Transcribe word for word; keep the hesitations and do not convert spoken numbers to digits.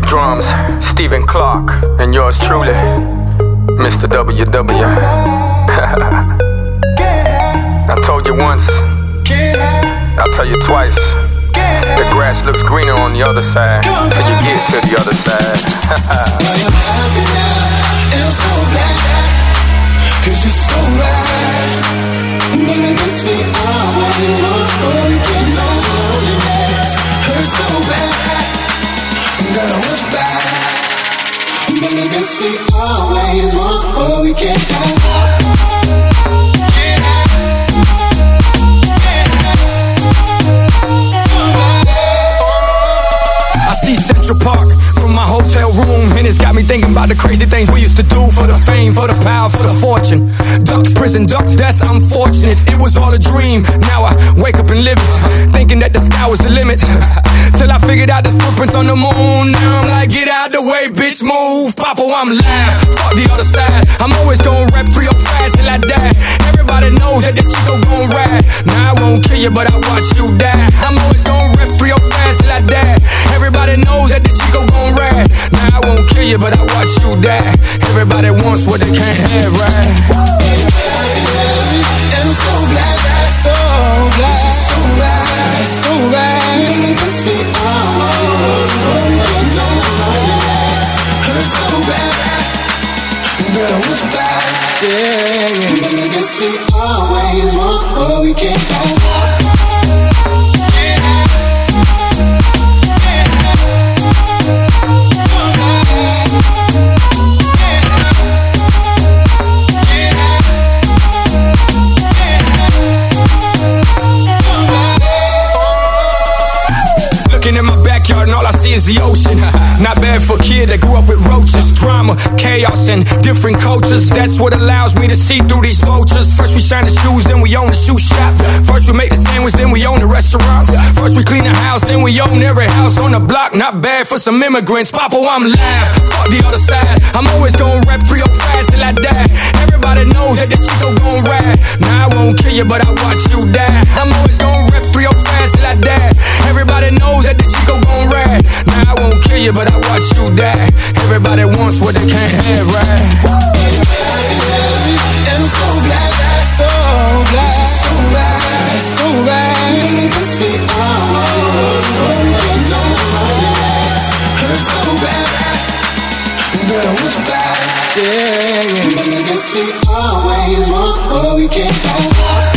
Drums, Stephen Clark, and yours truly, Mister W W. I told you once, I'll tell you twice. The grass looks greener on the other side till you get to the other side. I'm so glad, cause you're so right. But it gets me always one can loneliness. Hurts so bad, gotta watch back. But it gets me always one we can't I see Central Park from my hotel room, and it's got me thinking about the crazy things we used to do for the fame, for the power, for the fortune. Ducked prison, ducked death, I'm fortunate. It was all a dream. Now I wake up and live it, thinking that the sky was the limit. Till I figured out the footprints on the moon. Now I'm like, get out the way, bitch, move. Papa, I'm live. Fuck the other side. I'm always gonna rep three oh five till I die. Everybody knows that the Chico gon' ride. Now I won't kill you, but I watch you die. I'm always gonna rep three oh five till I die. Everybody knows that the Chico gon' ride. Now I won't kill you, but I watch you die. Everybody wants what they can't have, right? I'm so glad, so glad, she's so right, so right. It gets me always hurts so bad, girl, I want you back, yeah, yeah. It gets me always one we can't find. Looking in my backyard and all I see is the ocean. Not bad for a kid that grew up with roaches. Drama, chaos, and different cultures. That's what allows me to see through these vultures. First we shine the shoes, then we own the shoe shop. First we make the sandwich, then we own the restaurants. First we clean the house, then we own every house on the block. Not bad for some immigrants. Papa, I'm live. Fuck the other side. I'm always gonna rep three oh five till I die. Everybody knows that the Chico gon' ride. Now I won't kill you, but I watch you die. I'm always gonna rep three oh five till I die. Everybody knows that the Chico gon' ride. Now I won't kill you, but I watch you die. Everybody wants what they can't have, right? I'm so glad, so glad, she's so right, so right. It gets me always hurts so bad, girl, I want you back, yeah, yeah. It gets me always one we can't find.